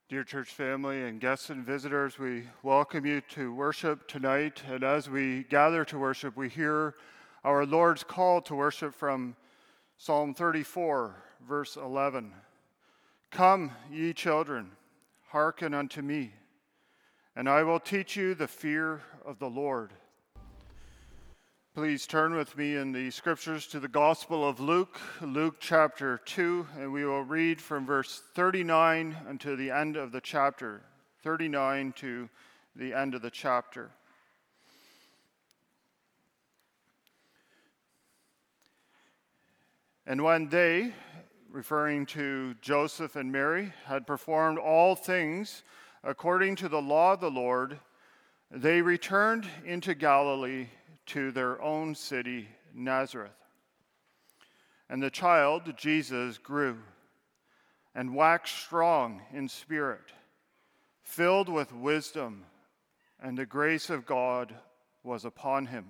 Dear church family and guests and visitors, we welcome you to worship tonight. And as we gather to worship, we hear our Lord's call to worship from Psalm 34, verse 11. Come, ye children, hearken unto me, and I will teach you the fear of the Lord. Please turn with me in the scriptures to the Gospel of Luke, Luke chapter 2, and we will read from verse 39 until the end of the chapter. 39 to the end of the chapter. And when they, referring to Joseph and Mary, had performed all things according to the law of the Lord, they returned into Galilee to their own city, Nazareth. And the child, Jesus, grew and waxed strong in spirit, filled with wisdom, and the grace of God was upon him.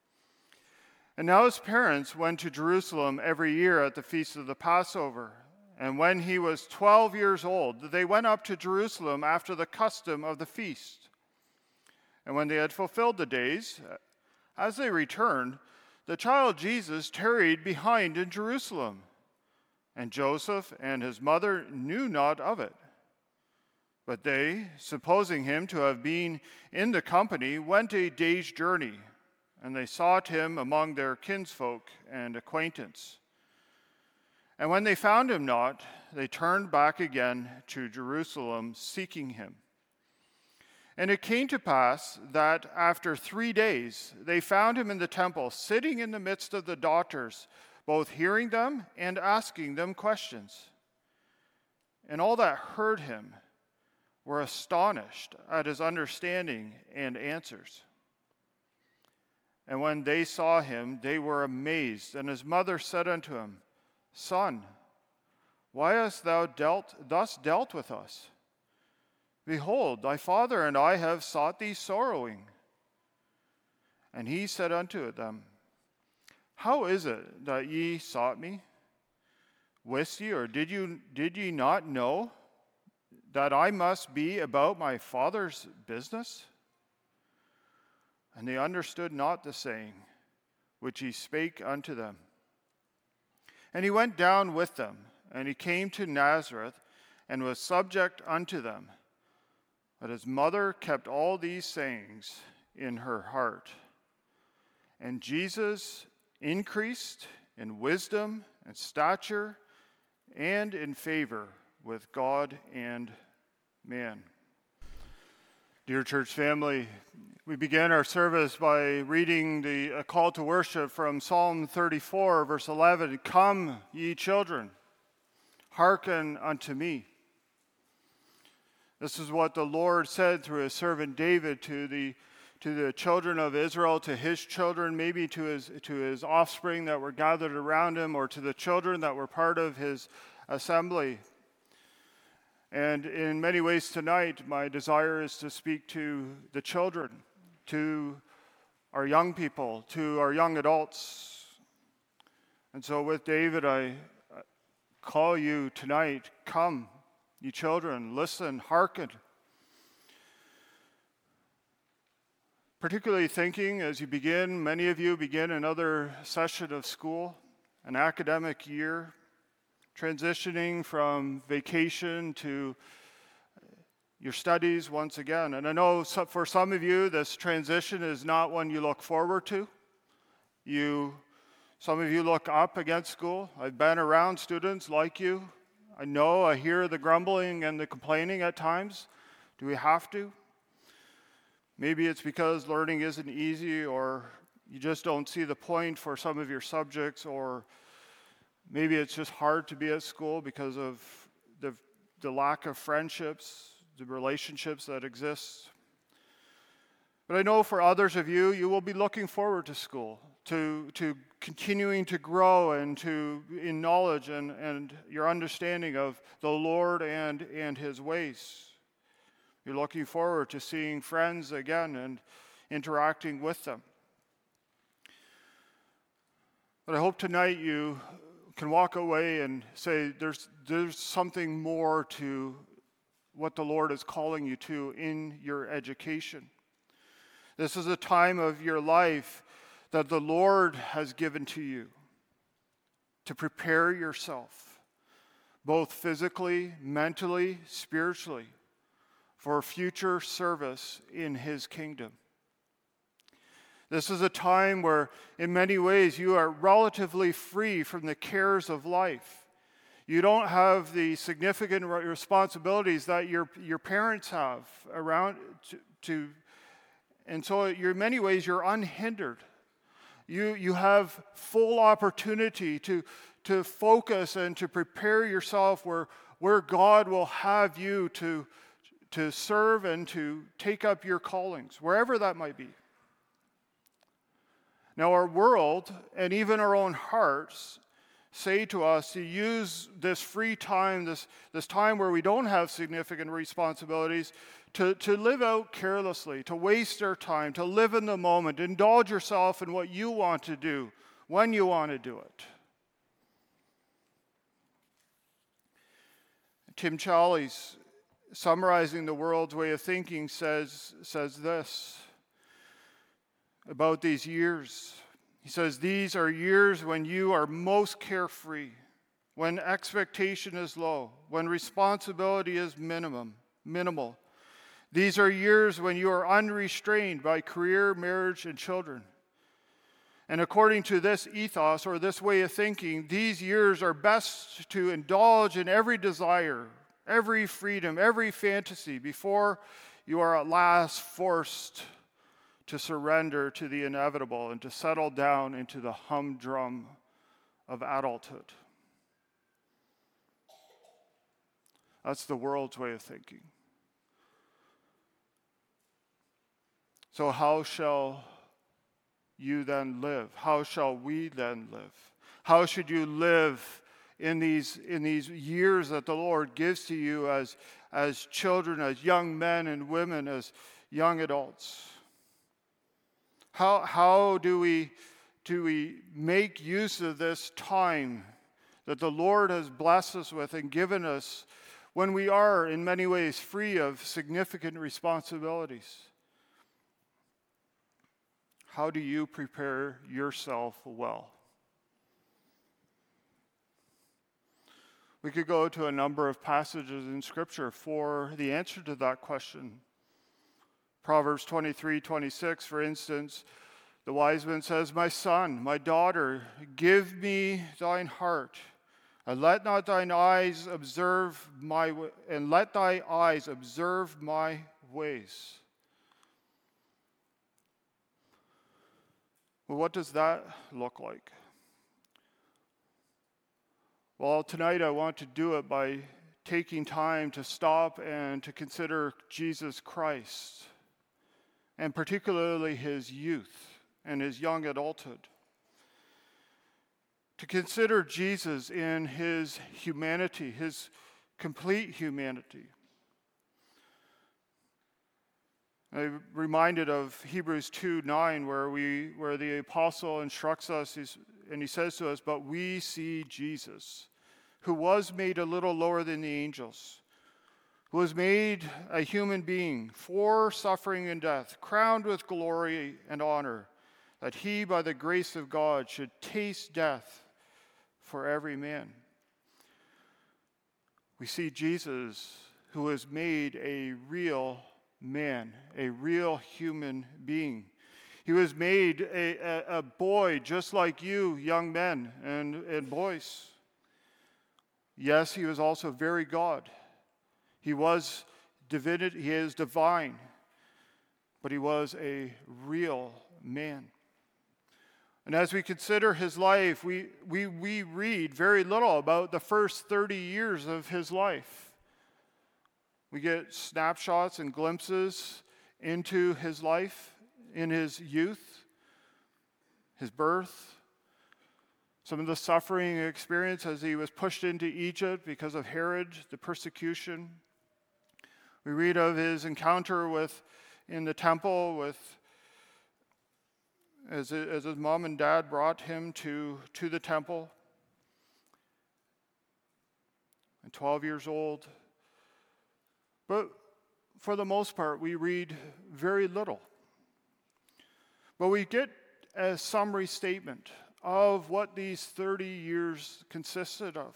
And now his parents went to Jerusalem every year at the feast of the Passover. And when he was 12 years old, they went up to Jerusalem after the custom of the feast. And when they had fulfilled the days, as they returned, the child Jesus tarried behind in Jerusalem, and Joseph and his mother knew not of it. But they, supposing him to have been in the company, went a day's journey, and they sought him among their kinsfolk and acquaintance. And when they found him not, they turned back again to Jerusalem, seeking him. And it came to pass that after 3 days they found him in the temple, sitting in the midst of the doctors, both hearing them and asking them questions. And all that heard him were astonished at his understanding and answers. And when they saw him, they were amazed. And his mother said unto him, Son, why hast thou thus dealt with us? Behold, thy father and I have sought thee sorrowing. And he said unto them, How is it that ye sought me? Wist ye, or did ye not know that I must be about my father's business? And they understood not the saying which he spake unto them. And he went down with them, and he came to Nazareth, and was subject unto them. But his mother kept all these sayings in her heart. And Jesus increased in wisdom and stature and in favor with God and man. Dear church family, we began our service by reading a call to worship from Psalm 34, verse 11. Come, ye children, hearken unto me. This is what the Lord said through his servant David to the children of Israel, to his children, maybe to his offspring that were gathered around him, or to the children that were part of his assembly. And in many ways tonight, my desire is to speak to the children, to our young people, to our young adults. And so with David, I call you tonight, come, ye children, listen, hearken. Particularly thinking as you begin, many of you begin another session of school, an academic year, transitioning from vacation to your studies once again. And I know for some of you, this transition is not one you look forward to. Some of you look up against school. I've been around students like you. I hear the grumbling and the complaining at times. Do we have to? Maybe it's because learning isn't easy, or you just don't see the point for some of your subjects, or maybe it's just hard to be at school because of the lack of friendships, the relationships that exist. But I know for others of you, you will be looking forward to school, to continuing to grow and in knowledge and your understanding of the Lord and his ways. You're looking forward to seeing friends again and interacting with them. But I hope tonight you can walk away and say there's something more to what the Lord is calling you to in your education. This is a time of your life that the Lord has given to you to prepare yourself, both physically, mentally, spiritually, for future service in His kingdom. This is a time where, in many ways, you are relatively free from the cares of life. You don't have the significant responsibilities that your parents have around and so in many ways you're unhindered. You have full opportunity to focus and to prepare yourself where God will have you to serve and to take up your callings, wherever that might be. Now, our world and even our own hearts say to us to use this free time, this time where we don't have significant responsibilities, to live out carelessly, to waste our time, to live in the moment, indulge yourself in what you want to do, when you want to do it. Tim Challies, summarizing the world's way of thinking, says this about these years. He says, these are years when you are most carefree, when expectation is low, when responsibility is minimal. These are years when you are unrestrained by career, marriage, and children. And according to this ethos or this way of thinking, these years are best to indulge in every desire, every freedom, every fantasy before you are at last forced to surrender to the inevitable and to settle down into the humdrum of adulthood. That's the world's way of thinking. So how shall you then live? How shall we then live? How should you live in these years that the Lord gives to you as children, as young men and women, as young adults? How do we make use of this time that the Lord has blessed us with and given us when we are in many ways free of significant responsibilities? How do you prepare yourself well? We could go to a number of passages in Scripture for the answer to that question. Proverbs 23:26, for instance, the wise man says, "My son, my daughter, give me thine heart, and let not thine eyes observe my let thy eyes observe my ways." Well, what does that look like? Well, tonight I want to do it by taking time to stop and to consider Jesus Christ, and particularly his youth and his young adulthood. To consider Jesus in his humanity, his complete humanity. I'm reminded of Hebrews 2:9, where the apostle instructs us, and he says to us, "But we see Jesus, who was made a little lower than the angels, who was made a human being for suffering and death, crowned with glory and honor, that he, by the grace of God, should taste death for every man." We see Jesus, who was made a real man, a real human being. He was made a boy just like you, young men and boys. Yes, he was also very God. He was divinity, he is divine, but he was a real man. And as we consider his life, we read very little about the first 30 years of his life. We get snapshots and glimpses into his life, in his youth, his birth, some of the suffering he experienced as he was pushed into Egypt because of Herod, the persecution. We read of his encounter in the temple as his mom and dad brought him to the temple. At 12 years old. But for the most part, we read very little. But we get a summary statement of what these 30 years consisted of.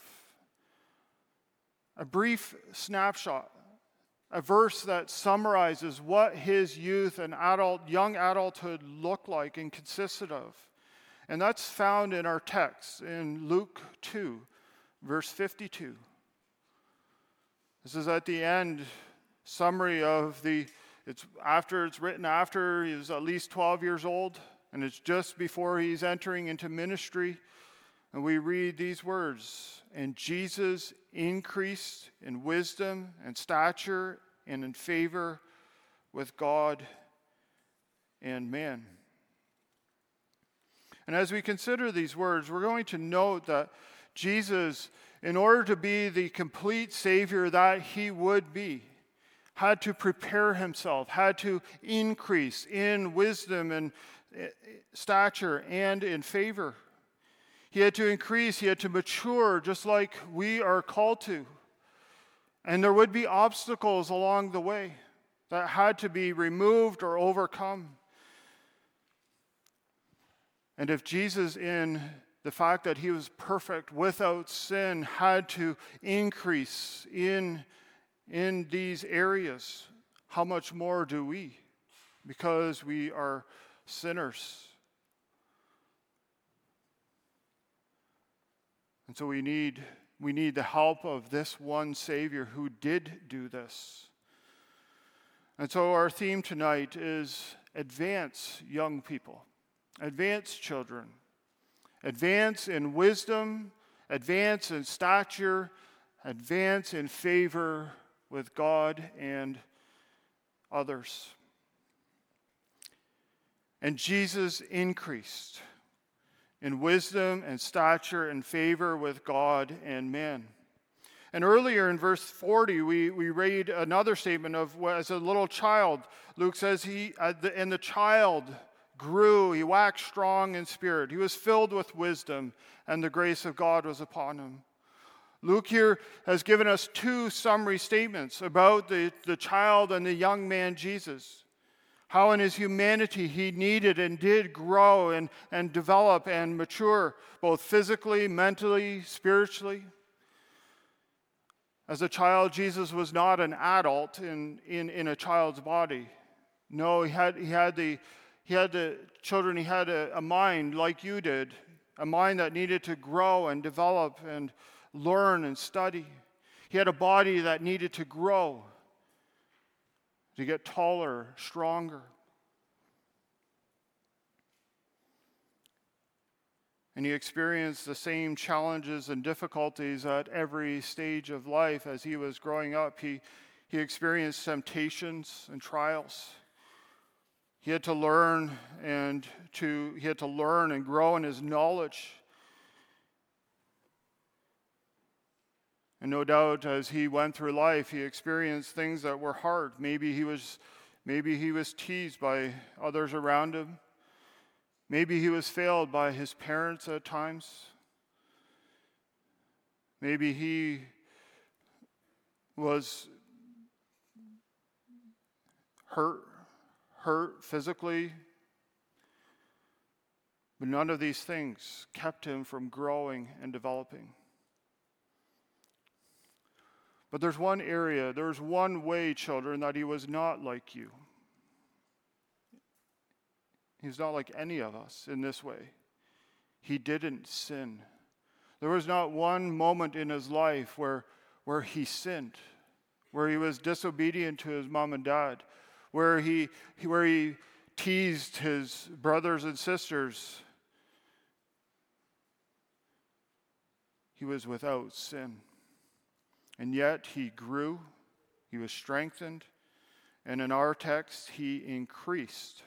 A brief snapshot, a verse that summarizes what his youth and young adulthood looked like and consisted of. And that's found in our text in Luke 2, verse 52. This is at the end summary of it's written after he was at least 12 years old, and it's just before he's entering into ministry. And we read these words, "And Jesus increased in wisdom and stature and in favor with God and man." And as we consider these words, we're going to note that Jesus, in order to be the complete Savior that he would be, had to prepare himself, had to increase in wisdom and stature and in favor. He had to increase, he had to mature, just like we are called to. And there would be obstacles along the way that had to be removed or overcome. And if Jesus, in the fact that he was perfect, without sin, had to increase in these areas, how much more do we? Because we are sinners. And so we need the help of this one Savior who did do this. And so our theme tonight is advance young people, advance children, advance in wisdom, advance in stature, advance in favor with God and others. And Jesus increased in wisdom and stature and favor with God and men. And earlier in verse 40, we read another statement of, as a little child, Luke says, and the child grew, he waxed strong in spirit. He was filled with wisdom, and the grace of God was upon him. Luke here has given us two summary statements about the child and the young man Jesus. How in his humanity he needed and did grow and develop and mature, both physically, mentally, spiritually. As a child, Jesus was not an adult in a child's body. No, he had a mind like you did, a mind that needed to grow and develop and learn and study. He had a body that needed to grow, to get taller, stronger. And he experienced the same challenges and difficulties at every stage of life as he was growing up. He experienced temptations and trials. He had to learn and grow in his knowledge. And no doubt, as he went through life, he experienced things that were hard. Maybe he was teased by others around him. Maybe he was failed by his parents at times. Maybe he was hurt physically. But none of these things kept him from growing and developing. But there's one way, children, that he was not like you. He's not like any of us in this way. He didn't sin. There was not one moment in his life where he sinned, where he was disobedient to his mom and dad, where he teased his brothers and sisters. He was without sin. And yet he grew, he was strengthened, and in our text, he increased.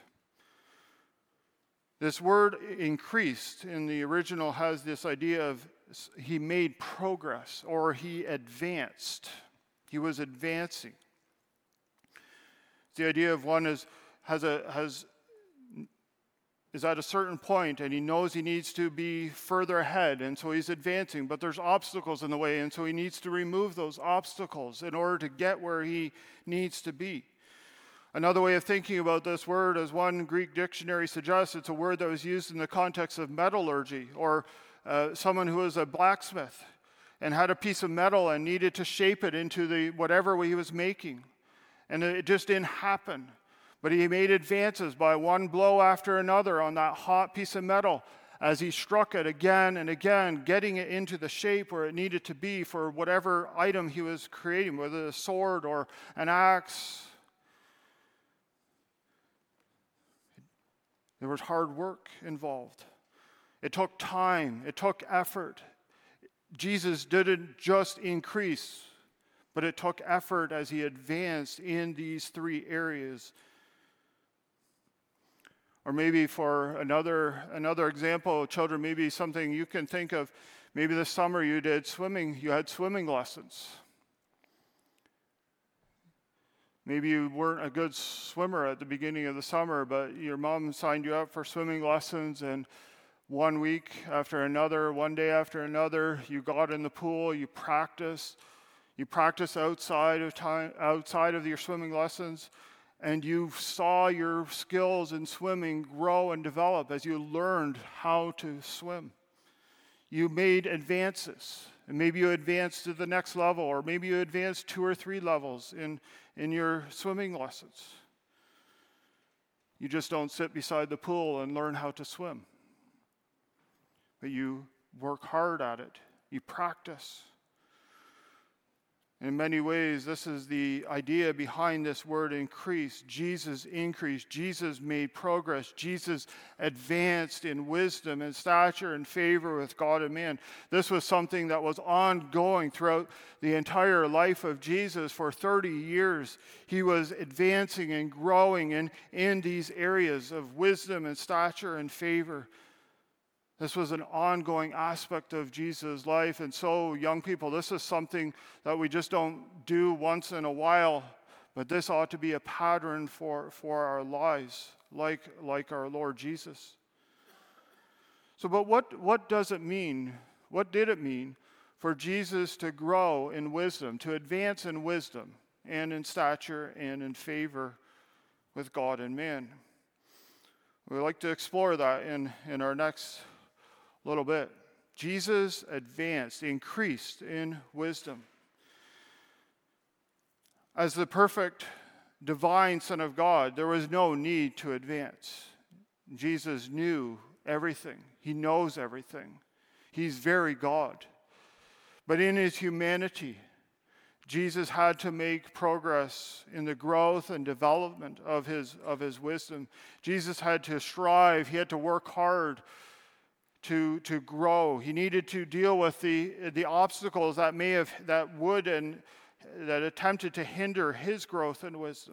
This word increased in the original has this idea of he made progress or he advanced. He was advancing. It's the idea of one is is at a certain point and he knows he needs to be further ahead, and so he's advancing, but there's obstacles in the way, and so he needs to remove those obstacles in order to get where he needs to be. Another way of thinking about this word, as one Greek dictionary suggests, it's a word that was used in the context of metallurgy, or someone who was a blacksmith and had a piece of metal and needed to shape it into whatever he was making. And it just didn't happen. But he made advances by one blow after another on that hot piece of metal as he struck it again and again, getting it into the shape where it needed to be for whatever item he was creating, whether a sword or an axe. There was hard work involved. It took time. It took effort. Jesus didn't just increase, but it took effort as he advanced in these three areas. Or maybe for another example, children, maybe something you can think of, maybe this summer you had swimming lessons. Maybe you weren't a good swimmer at the beginning of the summer, but your mom signed you up for swimming lessons, and one week after another, one day after another, you got in the pool, you practiced outside of your swimming lessons, and you saw your skills in swimming grow and develop as you learned how to swim. You made advances, and maybe you advanced to the next level, or maybe you advanced 2 or 3 levels in your swimming lessons. You just don't sit beside the pool and learn how to swim, but you work hard at it. You practice. In many ways, this is the idea behind this word increase. Jesus increased. Jesus made progress. Jesus advanced in wisdom and stature and favor with God and man. This was something that was ongoing throughout the entire life of Jesus. For 30 years, he was advancing and growing in these areas of wisdom and stature and favor. This was an ongoing aspect of Jesus' life. And so, young people, this is something that we just don't do once in a while, but this ought to be a pattern for our lives, like our Lord Jesus. So, but what does it mean? What did it mean for Jesus to grow in wisdom, to advance in wisdom and in stature and in favor with God and man? We'd like to explore that in our next little bit. Jesus advanced, increased in wisdom. As the perfect divine Son of God, there was no need to advance. Jesus knew everything. He knows everything. He's very God. But in his humanity, Jesus had to make progress in the growth and development of his wisdom. Jesus had to strive. He had to work hard to grow. He needed to deal with the obstacles that attempted to hinder his growth and wisdom.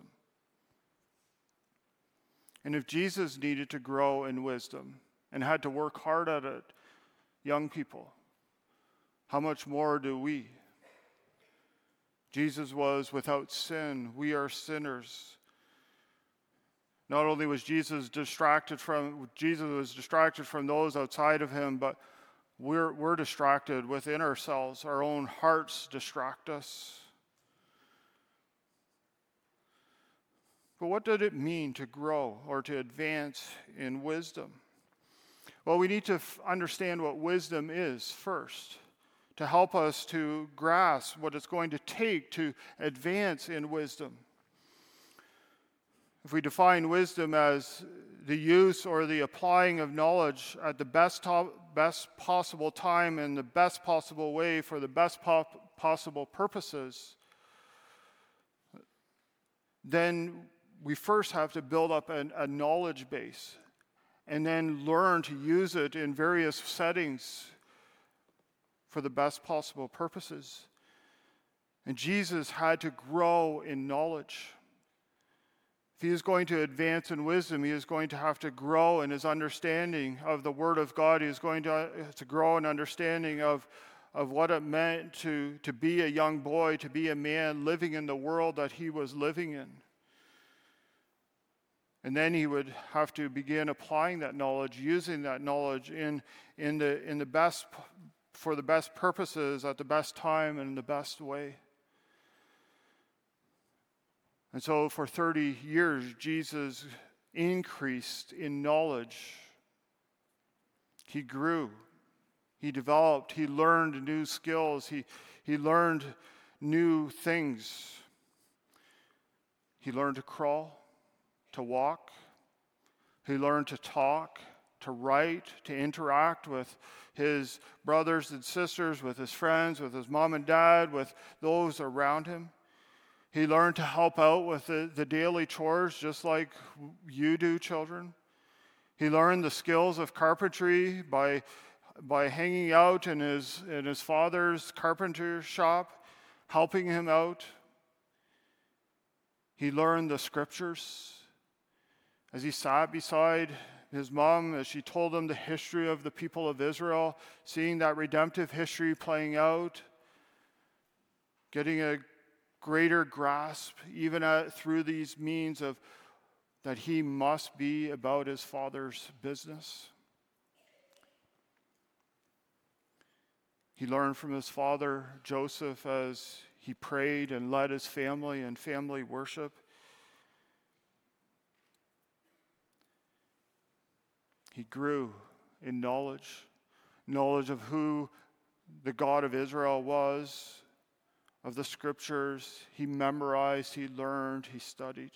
And if Jesus needed to grow in wisdom and had to work hard at it, young people, how much more do we? Jesus was without sin. We are sinners. Not only was Jesus distracted from those outside of him, but we're distracted within ourselves. Our own hearts distract us. But what did it mean to grow or to advance in wisdom? Well, we need to understand what wisdom is first, to help us to grasp what it's going to take to advance in wisdom. If we define wisdom as the use or the applying of knowledge at the best possible time and the best possible way for the best possible purposes, then we first have to build up a knowledge base and then learn to use it in various settings for the best possible purposes. And Jesus had to grow in knowledge. If he is going to advance in wisdom, he is going to have to grow in his understanding of the Word of God. He is going to grow in understanding of what it meant to be a young boy, to be a man living in the world that he was living in. And then he would have to begin applying that knowledge, using that knowledge in the best, for the best purposes, at the best time, and in the best way. And so for 30 years, Jesus increased in knowledge. He grew. He developed. He learned new skills. He learned new things. He learned to crawl, to walk. He learned to talk, to write, to interact with his brothers and sisters, with his friends, with his mom and dad, with those around him. He learned to help out with the daily chores just like you do, children. He learned the skills of carpentry by hanging out in his father's carpenter shop, helping him out. He learned the scriptures as he sat beside his mom as she told him the history of the people of Israel, seeing that redemptive history playing out, getting a greater grasp even through these means of that he must be about his father's business. He learned from his father, Joseph, as he prayed and led his family in family worship. He grew in knowledge of who the God of Israel was, of the scriptures. He memorized, he learned, he studied.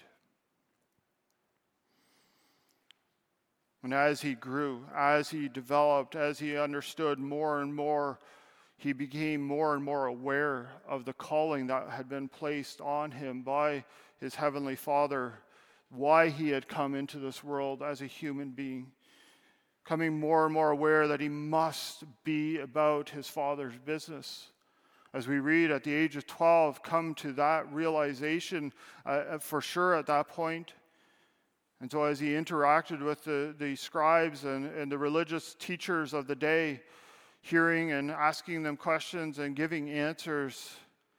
And as he grew, as he developed, as he understood more and more, he became more and more aware of the calling that had been placed on him by his heavenly Father, why he had come into this world as a human being, becoming more and more aware that he must be about his Father's business. As we read at the age of 12, come to that realization for sure at that point. And so as he interacted with the scribes and the religious teachers of the day, hearing and asking them questions and giving answers.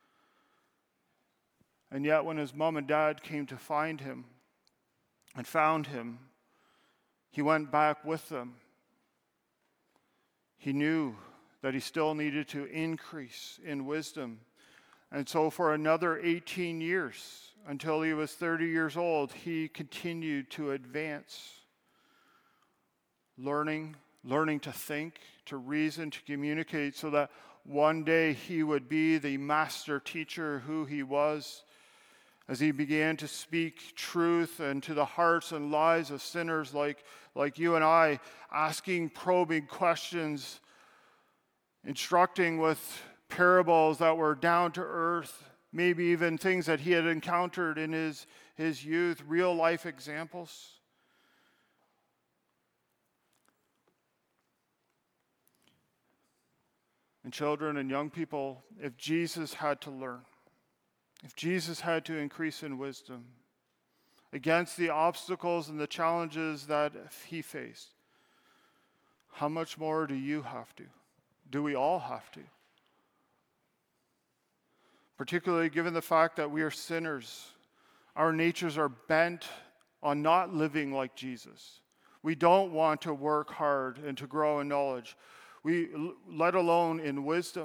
And yet when his mom and dad came to find him and found him, he went back with them. He knew that he still needed to increase in wisdom. And so for another 18 years, until he was 30 years old, he continued to advance, learning to think, to reason, to communicate, so that one day he would be the master teacher who he was, as he began to speak truth into the hearts and lives of sinners like you and I, asking probing questions, instructing with parables that were down to earth, maybe even things that he had encountered in his youth, real life examples. And children and young people, if Jesus had to learn, if Jesus had to increase in wisdom against the obstacles and the challenges that he faced, how much more do you have to? Do we all have to? Particularly given the fact that we are sinners. Our natures are bent on not living like Jesus. We don't want to work hard and to grow in knowledge, let alone in wisdom.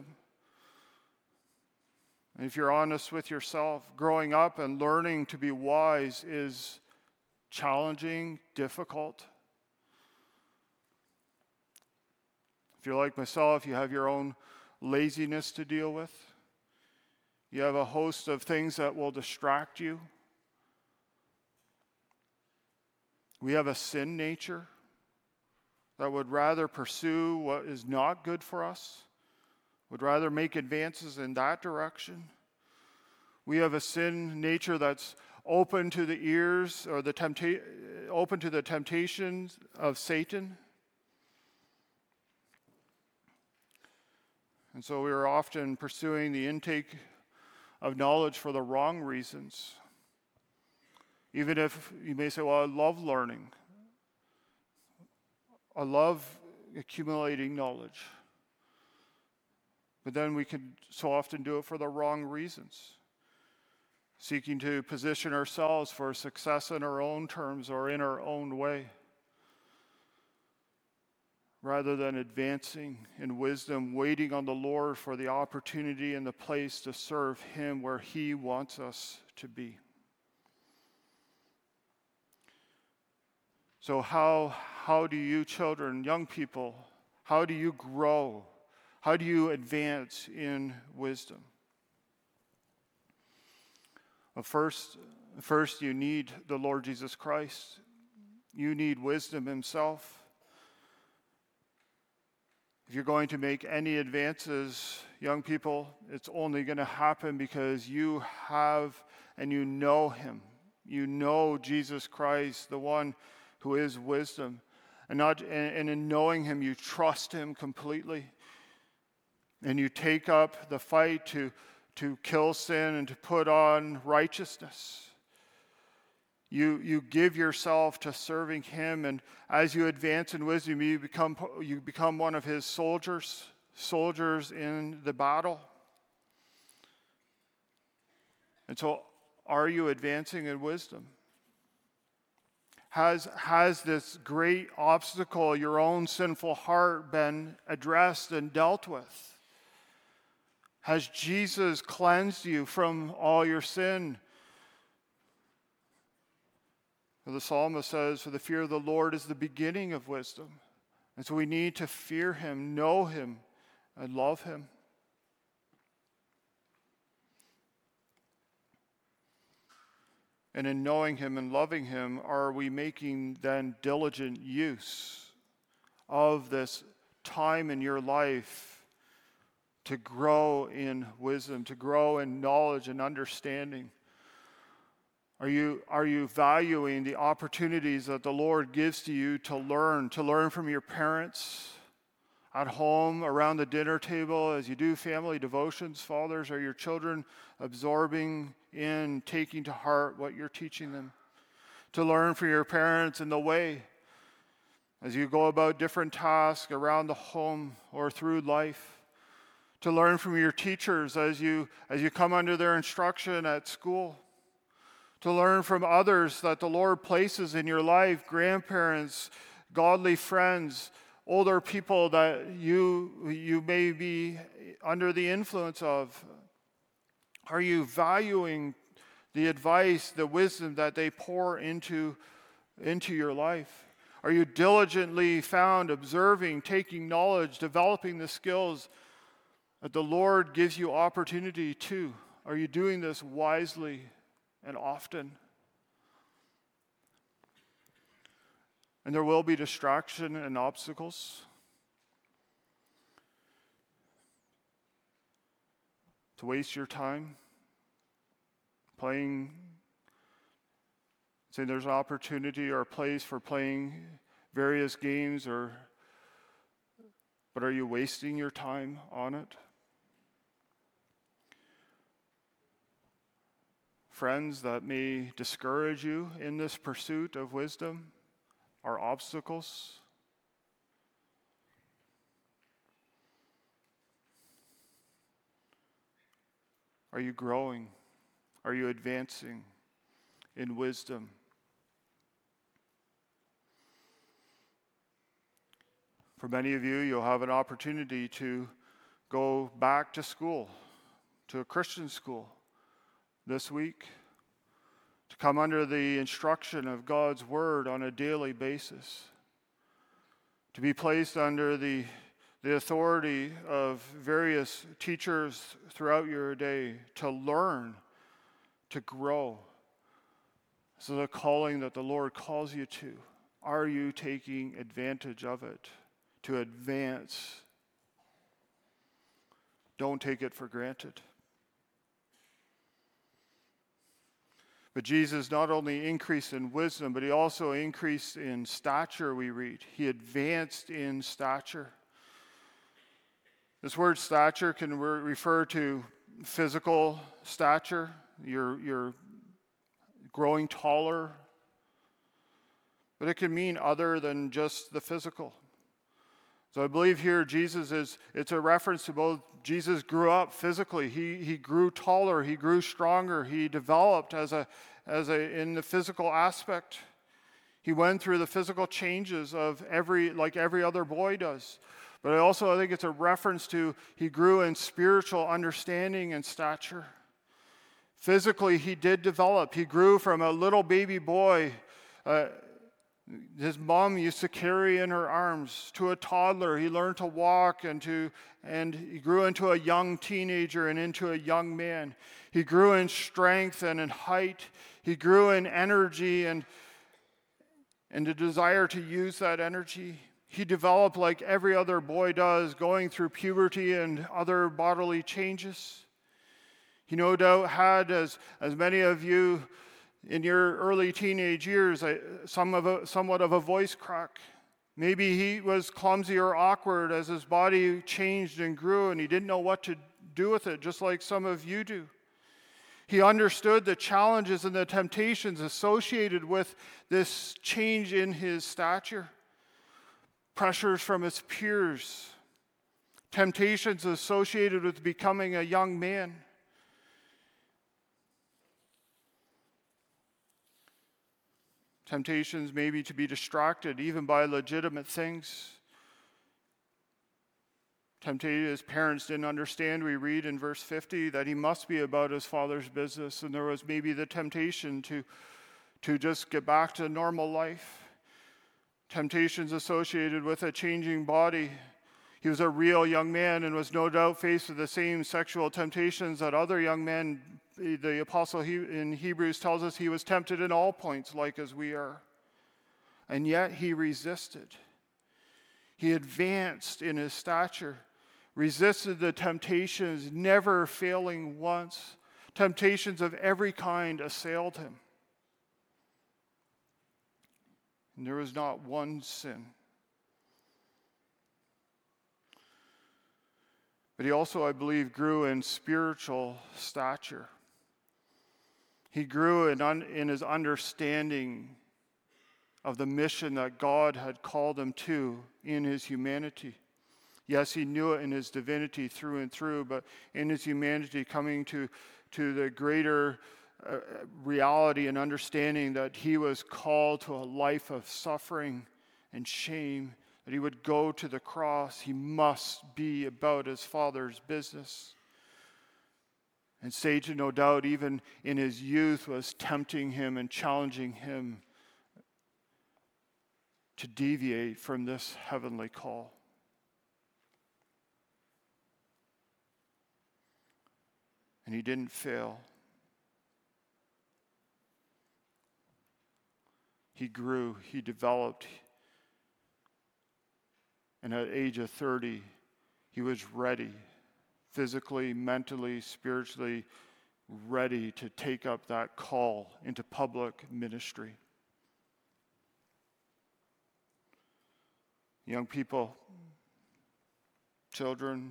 And if you're honest with yourself, growing up and learning to be wise is challenging, difficult. If you're like myself, you have your own laziness to deal with. You have a host of things that will distract you. We have a sin nature that would rather pursue what is not good for us, would rather make advances in that direction. We have a sin nature that's open to the ears or open to the temptations of Satan. And so we are often pursuing the intake of knowledge for the wrong reasons. Even if you may say, well, I love learning. I love accumulating knowledge. But then we can so often do it for the wrong reasons. seeking to position ourselves for success in our own terms or in our own way, rather than advancing in wisdom, waiting on the Lord for the opportunity and the place to serve Him where He wants us to be. So how do you children, young people, how do you grow? How do you advance in wisdom? Well, first you need the Lord Jesus Christ. You need wisdom Himself. If you're going to make any advances, young people, it's only going to happen because you have and you know Him. You know Jesus Christ, the one who is wisdom. And in knowing Him, you trust Him completely. And you take up the fight to kill sin and to put on righteousness. You give yourself to serving Him, and as you advance in wisdom, you become one of His soldiers in the battle. And so, are you advancing in wisdom? Has this great obstacle, your own sinful heart, been addressed and dealt with? Has Jesus cleansed you from all your sin? The psalmist says, "For the fear of the Lord is the beginning of wisdom." And so we need to fear Him, know Him, and love Him. And in knowing Him and loving Him, are we making then diligent use of this time in your life to grow in wisdom, to grow in knowledge and understanding? Are you valuing the opportunities that the Lord gives to you to learn from your parents at home, around the dinner table, as you do family devotions? Fathers, are your children absorbing in, taking to heart what you're teaching them? To learn from your parents in the way, as you go about different tasks around the home or through life. To learn from your teachers as you come under their instruction at school. To learn from others that the Lord places in your life, grandparents, godly friends, older people that you may be under the influence of. Are you valuing the advice, the wisdom that they pour into your life? Are you diligently found observing, taking knowledge, developing the skills that the Lord gives you opportunity to? Are you doing this wisely and often? And there will be distraction and obstacles. To waste your time playing, say there's an opportunity or a place for playing various games, but are you wasting your time on it? Friends that may discourage you in this pursuit of wisdom are obstacles. Are you growing? Are you advancing in wisdom? For many of you, you'll have an opportunity to go back to school, to a Christian school this week, to come under the instruction of God's Word on a daily basis, to be placed under the authority of various teachers throughout your day, to learn, to grow. This is a calling that the Lord calls you to. Are you taking advantage of it to advance? Don't take it for granted. But Jesus not only increased in wisdom, but He also increased in stature, we read. He advanced in stature. This word stature can refer to physical stature. You're growing taller. But it can mean other than just the physical. So I believe here it's a reference to both Jesus grew up physically. He grew taller, he grew stronger, he developed in the physical aspect. He went through the physical changes like every other boy does. But I think it's a reference to he grew in spiritual understanding and stature. Physically, he did develop. He grew from a little baby boy his mom used to carry in her arms to a toddler. He learned to walk and he grew into a young teenager and into a young man. He grew in strength and in height. He grew in energy and the desire to use that energy. He developed like every other boy does, going through puberty and other bodily changes. He no doubt had, as many of you in your early teenage years, somewhat of a voice crack. Maybe he was clumsy or awkward as his body changed and grew and he didn't know what to do with it, just like some of you do. He understood the challenges and the temptations associated with this change in his stature. Pressures from his peers, temptations associated with becoming a young man. Temptations maybe to be distracted even by legitimate things. Tempted, his parents didn't understand. We read in verse 50 that he must be about his father's business, and there was maybe the temptation to just get back to normal life. Temptations associated with a changing body. He was a real young man and was no doubt faced with the same sexual temptations that other young men. The apostle in Hebrews tells us he was tempted in all points, like as we are. And yet he resisted. He advanced in his stature, resisted the temptations, never failing once. Temptations of every kind assailed him. And there was not one sin. But he also, I believe, grew in spiritual stature. He grew in his understanding of the mission that God had called him to in his humanity. Yes, he knew it in his divinity through and through, but in his humanity coming to the greater reality and understanding that he was called to a life of suffering and shame, that he would go to the cross. He must be about his Father's business. And Satan, no doubt, even in his youth, was tempting him and challenging him to deviate from this heavenly call. And he didn't fail. He grew, he developed, and at the age of 30, he was ready, physically, mentally, spiritually ready to take up that call into public ministry. Young people, children,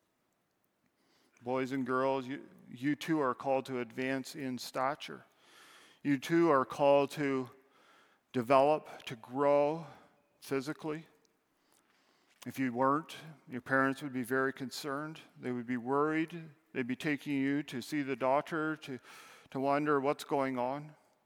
boys and girls, you too are called to advance in stature. You too are called to develop, to grow physically. If you weren't, your parents would be very concerned. They would be worried. They'd be taking you to see the doctor to wonder what's going on.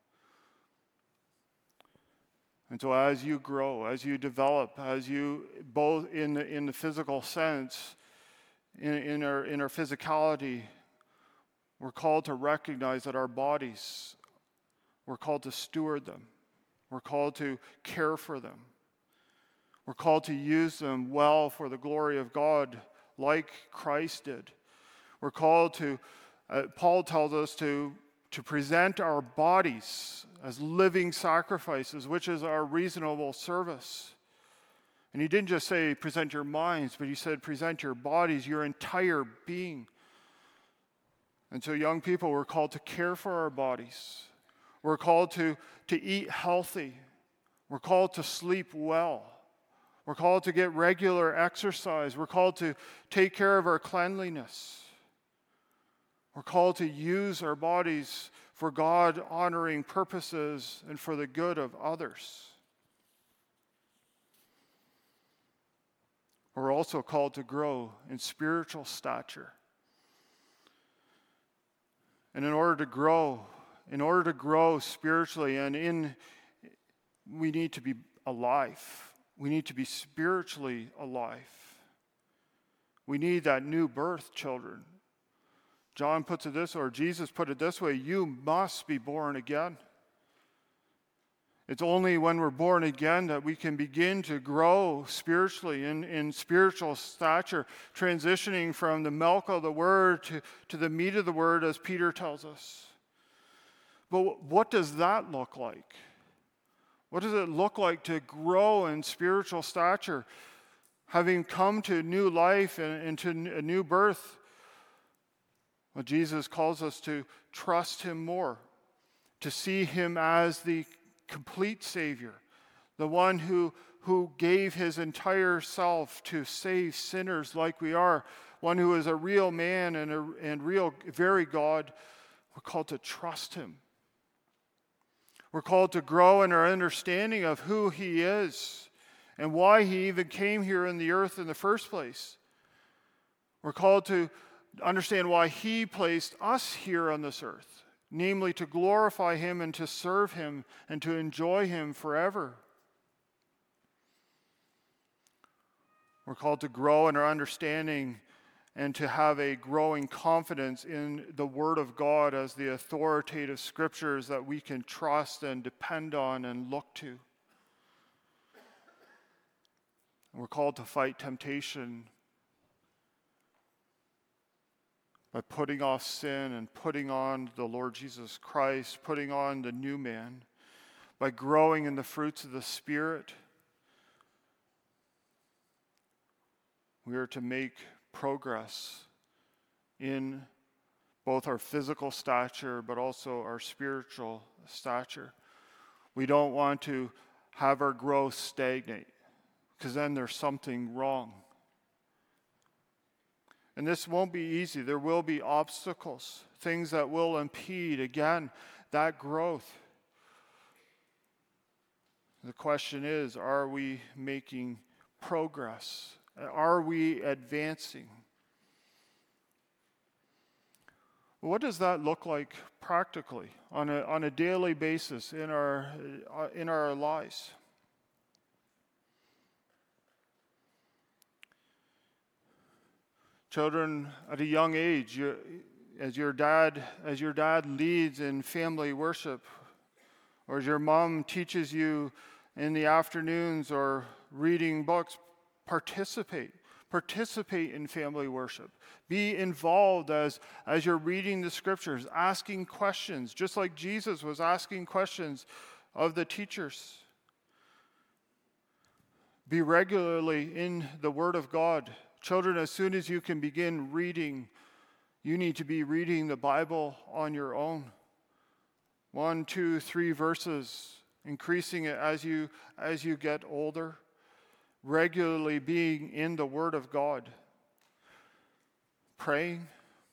And so as you grow, as you develop, as you both in the physical sense, in our physicality, we're called to recognize that our bodies, we're called to steward them. We're called to care for them. We're called to use them well for the glory of God, like Christ did. We're called to, Paul tells us to present our bodies as living sacrifices, which is our reasonable service. And he didn't just say present your minds, but he said present your bodies, your entire being. And so young people, we're called to care for our bodies. We're called to eat healthy. We're called to sleep well. We're called to get regular exercise. We're called to take care of our cleanliness. We're called to use our bodies for God-honoring purposes and for the good of others. We're also called to grow in spiritual stature. And in order to grow spiritually we need to be alive. We need to be spiritually alive. We need that new birth, children. John puts it this way, or Jesus put it this way, you must be born again. It's only when we're born again that we can begin to grow spiritually in spiritual stature, transitioning from the milk of the word to the meat of the word, as Peter tells us. But what does that look like? What does it look like to grow in spiritual stature? Having come to new life and to a new birth, well, Jesus calls us to trust him more, to see him as the complete Savior, the one who gave his entire self to save sinners like we are, one who is a real man and real, very God. We're called to trust him. We're called to grow in our understanding of who he is and why he even came here in the earth in the first place. We're called to understand why he placed us here on this earth, namely to glorify him and to serve him and to enjoy him forever. We're called to grow in our understanding and to have a growing confidence in the Word of God as the authoritative scriptures that we can trust and depend on and look to. We're called to fight temptation by putting off sin and putting on the Lord Jesus Christ, putting on the new man, by growing in the fruits of the Spirit. We are to make progress in both our physical stature but also our spiritual stature. We don't want to have our growth stagnate, because then there's something wrong. And this won't be easy. There will be obstacles, things that will impede, again, that growth. The question is, are we making progress? Are we advancing? What does that look like practically on a daily basis in our lives? Children, at a young age, as your dad leads in family worship, or as your mom teaches you in the afternoons or reading books, participate in family worship. Be involved as you're reading the scriptures, asking questions, just like Jesus was asking questions of the teachers. Be regularly in the Word of God. Children, as soon as you can begin reading, you need to be reading the Bible on your own. 1, 2, 3 verses, increasing it as you get older. Regularly being in the Word of God. Praying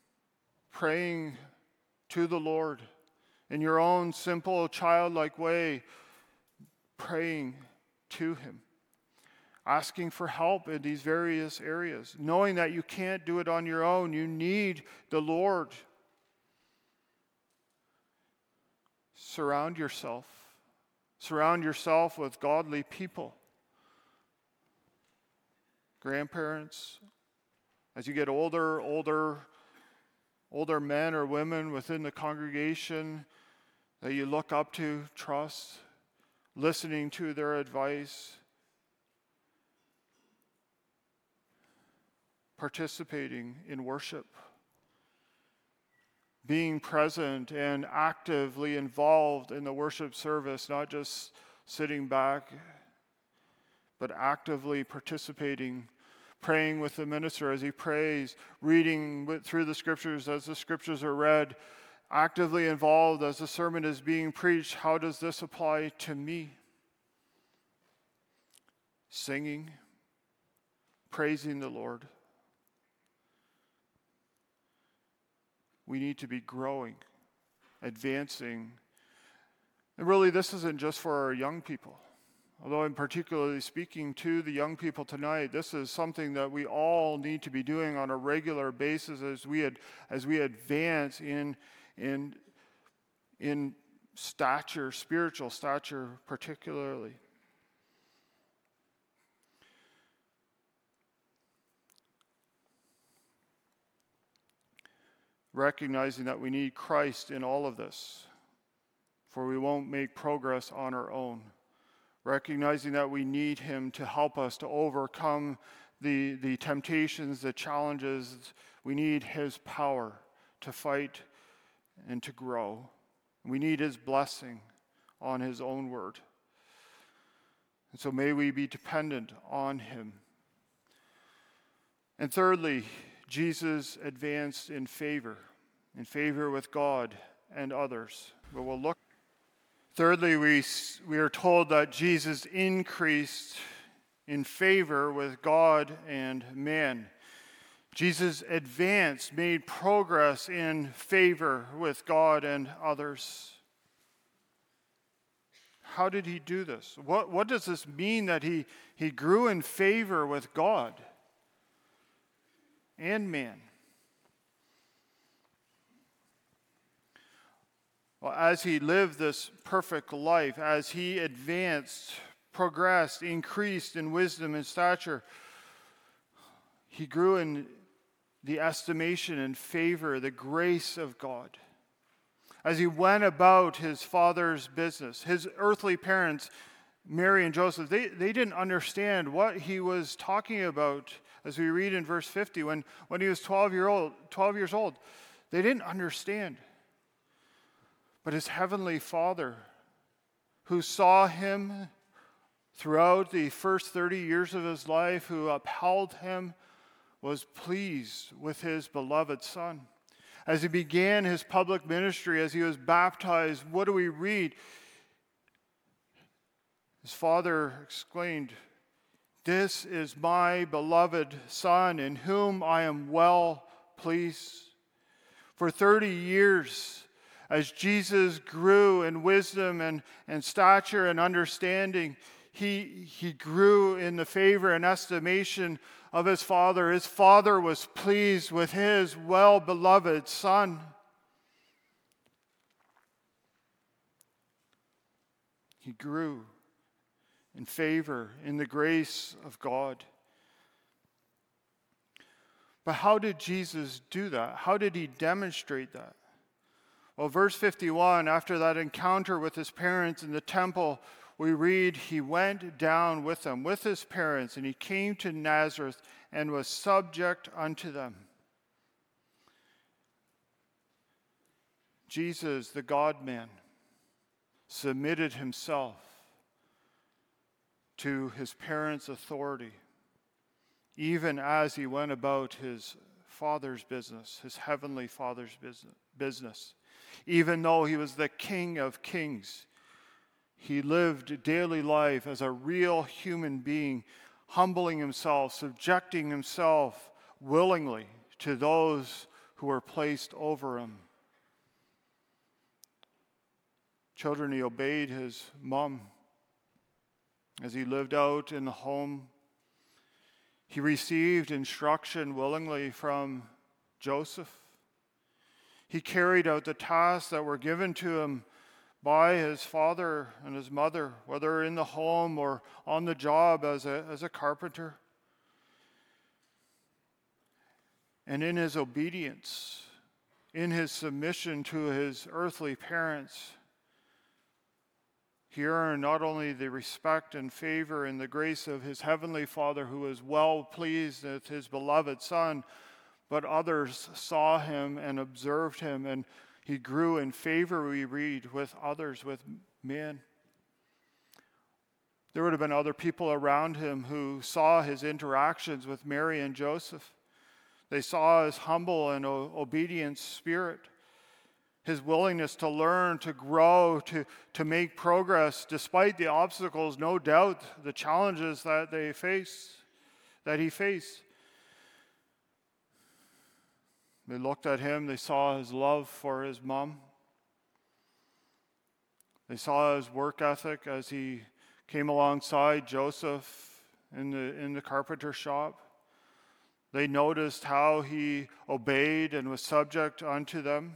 to the Lord in your own simple, childlike way, praying to him. Asking for help in these various areas, knowing that you can't do it on your own. You need the Lord. Surround yourself with godly people. Grandparents, as you get older men or women within the congregation that you look up to, trust, listening to their advice, participating in worship, being present and actively involved in the worship service, not just sitting back, but actively participating, praying with the minister as he prays, reading through the scriptures as the scriptures are read, actively involved as the sermon is being preached. How does this apply to me? Singing, praising the Lord. We need to be growing, advancing. And really, this isn't just for our young people. Although I'm particularly speaking to the young people tonight, this is something that we all need to be doing on a regular basis as we advance in stature, spiritual stature particularly. Recognizing that we need Christ in all of this, for we won't make progress on our own. Recognizing that we need him to help us to overcome the temptations, the challenges. We need his power to fight and to grow. We need his blessing on his own word. And so may we be dependent on him. And thirdly, Jesus advanced in favor with God and others. But we'll look. Thirdly, we are told that Jesus increased in favor with God and man. Jesus advanced, made progress in favor with God and others. How did he do this? What does this mean that he grew in favor with God and man? Well, as he lived this perfect life, as he advanced, progressed, increased in wisdom and stature, he grew in the estimation and favor, the grace of God. As he went about his father's business, his earthly parents, Mary and Joseph, they didn't understand what he was talking about, as we read in verse 50, when he was 12 years old. They didn't understand. But his heavenly Father, who saw him throughout the first 30 years of his life, who upheld him, was pleased with his beloved Son. As he began his public ministry, as he was baptized, what do we read? His Father exclaimed, "This is my beloved Son, in whom I am well pleased." For 30 years, as Jesus grew in wisdom and stature and understanding, he grew in the favor and estimation of his Father. His Father was pleased with his well-beloved Son. He grew in favor, in the grace of God. But how did Jesus do that? How did he demonstrate that? Well, verse 51, after that encounter with his parents in the temple, we read, he went down with them, with his parents, and he came to Nazareth and was subject unto them. Jesus, the God-man, submitted himself to his parents' authority, even as he went about his Father's business, his heavenly Father's business. Even though he was the King of Kings, he lived daily life as a real human being, humbling himself, subjecting himself willingly to those who were placed over him. Children, he obeyed his mom as he lived out in the home. He received instruction willingly from Joseph. He carried out the tasks that were given to him by his father and his mother, whether in the home or on the job as a carpenter. And in his obedience, in his submission to his earthly parents, he earned not only the respect and favor and the grace of his heavenly Father, who was well pleased with his beloved Son, but others saw him and observed him, and he grew in favor, we read, with others, with men. There would have been other people around him who saw his interactions with Mary and Joseph. They saw his humble and obedient spirit, his willingness to learn, to grow, to make progress, despite the obstacles, no doubt, the challenges that he faced. They looked at him, they saw his love for his mom. They saw his work ethic as he came alongside Joseph in the carpenter shop. They noticed how he obeyed and was subject unto them.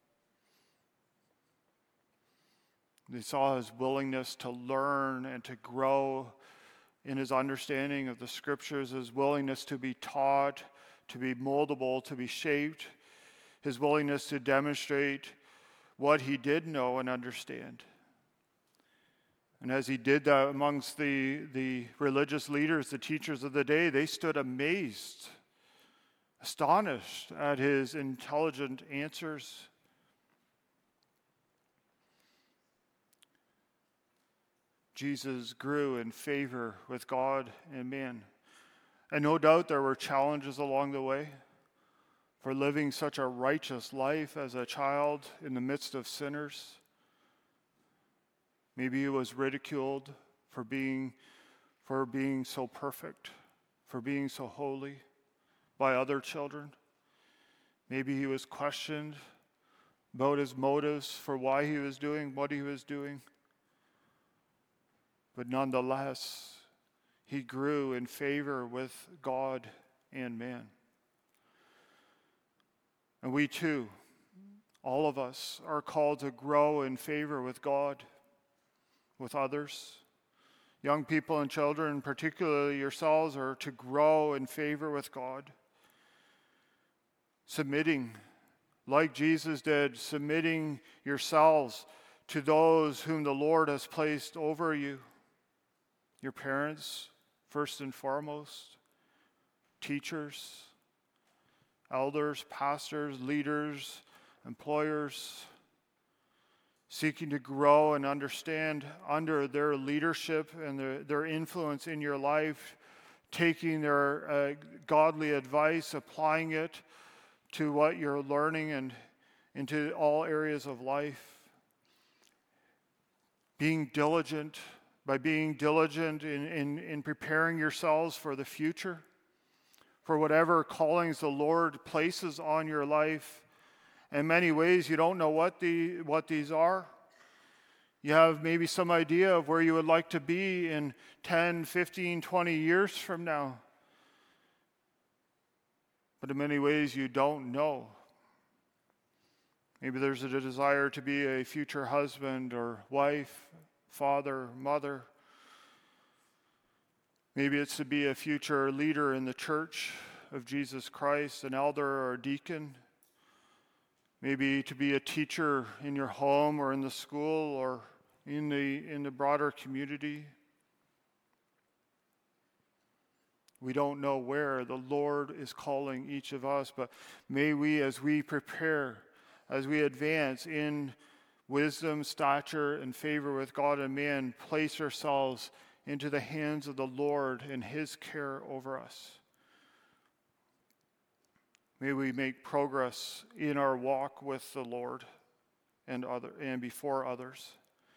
They saw his willingness to learn and to grow in his understanding of the scriptures, his willingness to be taught, to be moldable, to be shaped, his willingness to demonstrate what he did know and understand. And as he did that amongst the religious leaders, the teachers of the day, they stood amazed, astonished at his intelligent answers. Jesus grew in favor with God and man. And no doubt there were challenges along the way for living such a righteous life as a child in the midst of sinners. Maybe he was ridiculed for being so perfect, for being so holy by other children. Maybe he was questioned about his motives for why he was doing what he was doing. But nonetheless, he grew in favor with God and man. And we too, all of us, are called to grow in favor with God, with others. Young people and children, particularly yourselves, are to grow in favor with God. Submitting, like Jesus did, submitting yourselves to those whom the Lord has placed over you. Your parents, first and foremost, teachers, elders, pastors, leaders, employers, seeking to grow and understand under their leadership and their influence in your life, taking their godly advice, applying it to what you're learning and into all areas of life. Being diligent, by being diligent in preparing yourselves for the future, for whatever callings the Lord places on your life. In many ways, you don't know what these are. You have maybe some idea of where you would like to be in 10, 15, 20 years from now. But in many ways, you don't know. Maybe there's a desire to be a future husband or wife, father, mother. Maybe it's to be a future leader in the church of Jesus Christ, an elder or a deacon. Maybe to be a teacher in your home or in the school or in the broader community. We don't know where the Lord is calling each of us, but may we, as we prepare, as we advance in wisdom, stature, and favor with God and man, place ourselves into the hands of the Lord and his care over us. May we make progress in our walk with the Lord and before others.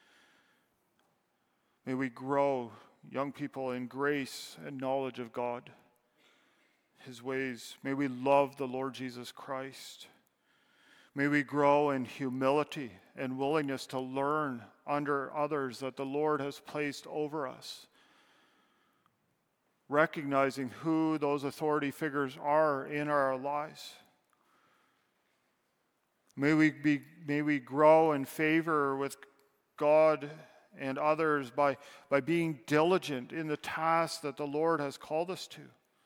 May we grow, young people, in grace and knowledge of God, his ways. May we love the Lord Jesus Christ. May we grow in humility and willingness to learn under others that the Lord has placed over us, recognizing who those authority figures are in our lives. May we grow in favor with God and others by being diligent in the task that the Lord has called us to.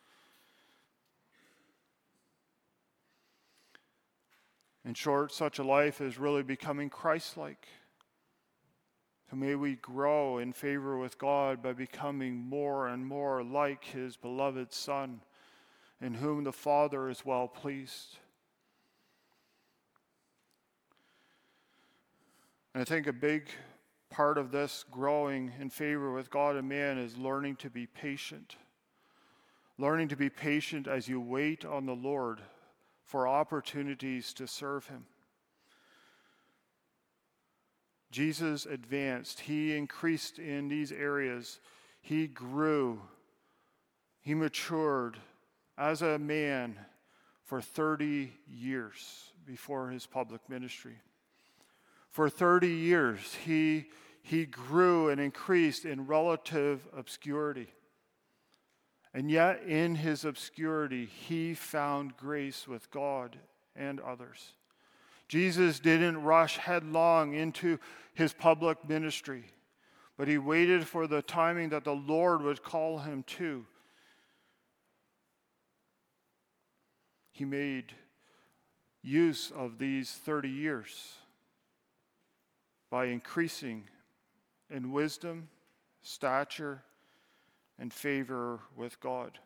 In short, such a life is really becoming Christ-like. So may we grow in favor with God by becoming more and more like his beloved Son, in whom the Father is well pleased. And I think a big part of this growing in favor with God and man is learning to be patient. Learning to be patient as you wait on the Lord for opportunities to serve him. Jesus advanced. He increased in these areas. He grew. He matured as a man for 30 years before his public ministry. For 30 years, he he grew and increased in relative obscurity. And yet, in his obscurity, he found grace with God and others. Jesus didn't rush headlong into his public ministry, but he waited for the timing that the Lord would call him to. He made use of these 30 years by increasing in wisdom, stature, and favor with God.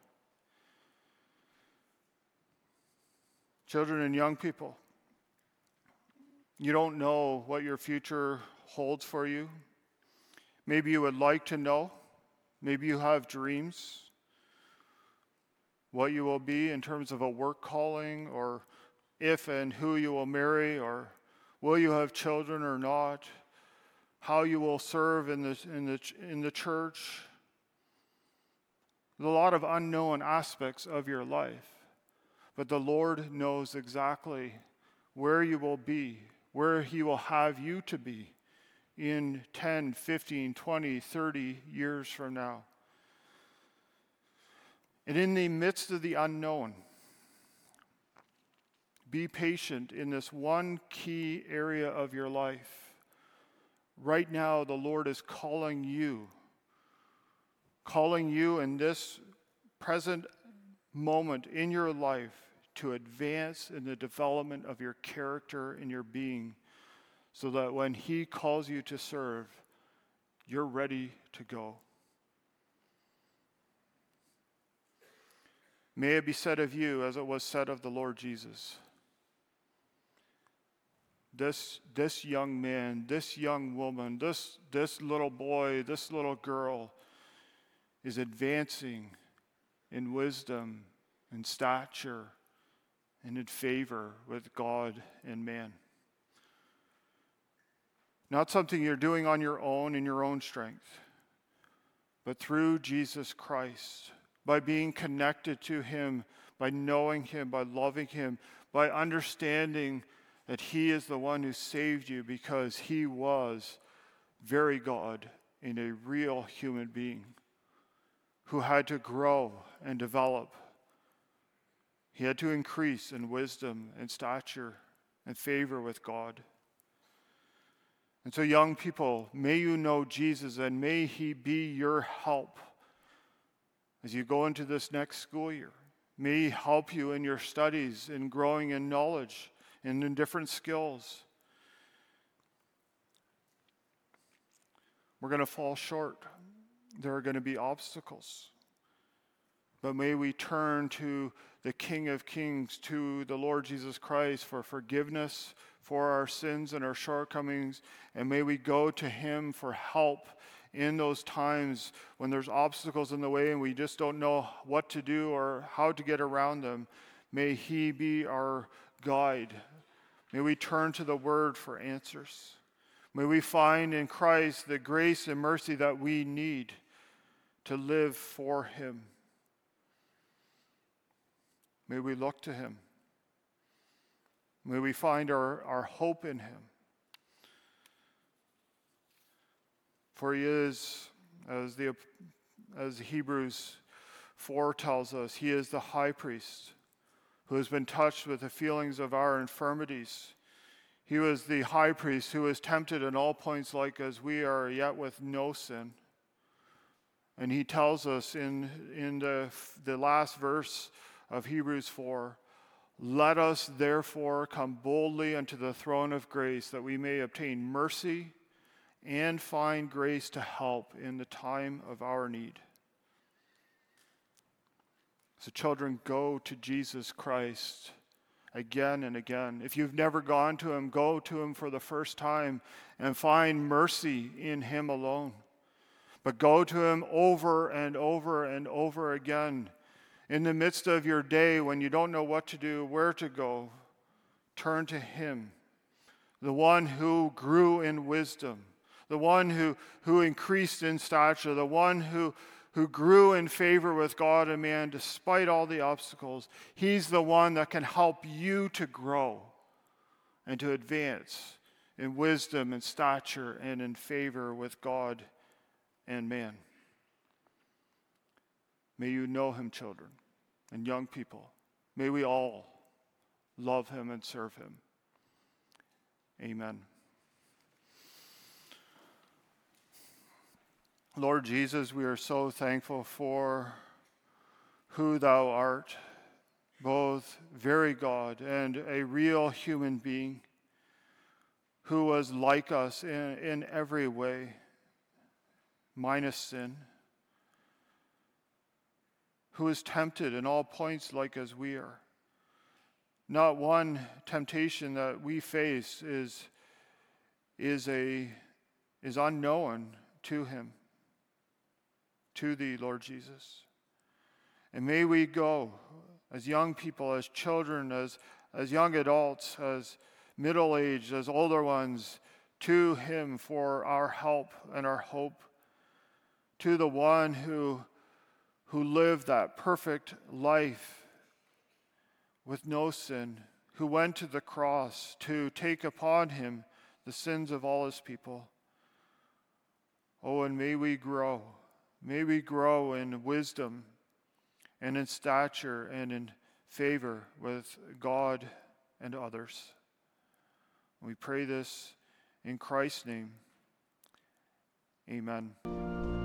Children and young people, you don't know what your future holds for you. Maybe you would like to know. Maybe you have dreams. What you will be in terms of a work calling, or if and who you will marry, or will you have children or not, how you will serve in the church. There's a lot of unknown aspects of your life, but the Lord knows exactly where you will be, where he will have you to be in 10, 15, 20, 30 years from now. And in the midst of the unknown, be patient in this one key area of your life. Right now, the Lord is calling you in this present moment in your life to advance in the development of your character and your being, so that when he calls you to serve, you're ready to go. May it be said of you as it was said of the Lord Jesus. This young man, this young woman, this little boy, this little girl is advancing in wisdom and stature and in favor with God and man. Not something you're doing on your own in your own strength, but through Jesus Christ, by being connected to him, by knowing him, by loving him, by understanding that he is the one who saved you because he was very God and a real human being who had to grow and develop. He had to increase in wisdom and stature and favor with God. And so, young people, may you know Jesus, and may he be your help as you go into this next school year. May he help you in your studies, in growing in knowledge, and in different skills. We're going to fall short. There are going to be obstacles. But may we turn to the King of Kings, to the Lord Jesus Christ, for forgiveness for our sins and our shortcomings, and may we go to him for help in those times when there's obstacles in the way and we just don't know what to do or how to get around them. May he be our guide. May we turn to the word for answers. May we find in Christ the grace and mercy that we need to live for him. May we look to him. May we find our hope in him. For he is, as Hebrews 4 tells us, he is the high priest who has been touched with the feelings of our infirmities. He was the high priest who was tempted in all points like as we are, yet with no sin. And he tells us in the last verse of Hebrews 4, let us therefore come boldly unto the throne of grace, that we may obtain mercy and find grace to help in the time of our need. So children, go to Jesus Christ again and again. If you've never gone to him, go to him for the first time and find mercy in him alone. But go to him over and over and over again. In the midst of your day when you don't know what to do, where to go, turn to him, the one who grew in wisdom, the one who increased in stature, the one who grew in favor with God and man despite all the obstacles. He's the one that can help you to grow and to advance in wisdom and stature and in favor with God and man. May you know him, children and young people. May we all love him and serve him. Amen. Lord Jesus, we are so thankful for who thou art, both very God and a real human being who was like us in every way, minus sin, who is tempted in all points like as we are. Not one temptation that we face is unknown to him, to thee, Lord Jesus. And may we go as young people, as children, as young adults, as middle-aged, as older ones, to him for our help and our hope, to the one who lived that perfect life with no sin, who went to the cross to take upon him the sins of all his people. Oh, and may we grow. May we grow in wisdom and in stature and in favor with God and others. We pray this in Christ's name. Amen.